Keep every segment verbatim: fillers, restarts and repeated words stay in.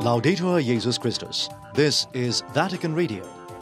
Laudetur Jesus Christus. This is Vatican Radio.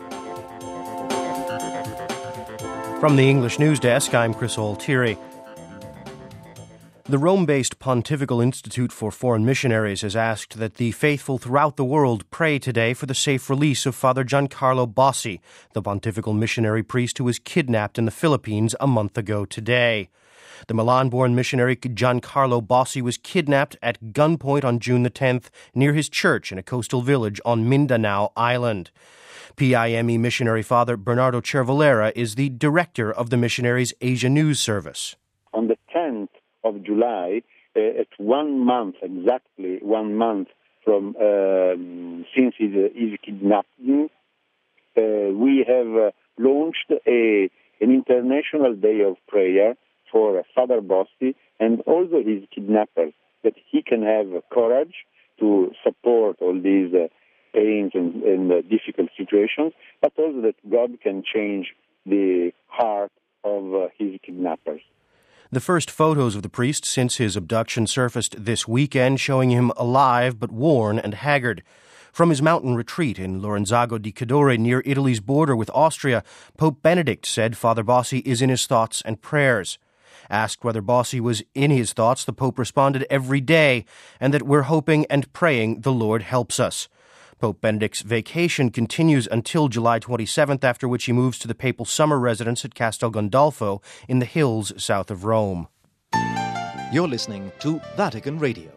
From the English News Desk, I'm Chris Altieri. The Rome-based Pontifical Institute for Foreign Missionaries has asked that the faithful throughout the world pray today for the safe release of Father Giancarlo Bossi, the pontifical missionary priest who was kidnapped in the Philippines a month ago today. The Milan-born missionary Giancarlo Bossi was kidnapped at gunpoint on June the tenth near his church in a coastal village on Mindanao Island. P I M E missionary Father Bernardo Cervolera is the director of the missionary's Asia News Service. On the tenth of July, uh, at one month, exactly one month from uh, since his, his kidnapping, uh, we have uh, launched a, an international day of prayer for uh, Father Bossi and also his kidnappers, that he can have uh, courage to support all these uh, pains and, and uh, difficult situations, but also that God can change the heart of uh, his kidnappers. The first photos of the priest since his abduction surfaced this weekend, showing him alive but worn and haggard. From his mountain retreat in Lorenzago di Cadore near Italy's border with Austria, Pope Benedict said Father Bossi is in his thoughts and prayers. Asked whether Bossi was in his thoughts, the Pope responded every day, and that we're hoping and praying the Lord helps us. Pope Benedict's vacation continues until July twenty-seventh, after which he moves to the papal summer residence at Castel Gandolfo in the hills south of Rome. You're listening to Vatican Radio.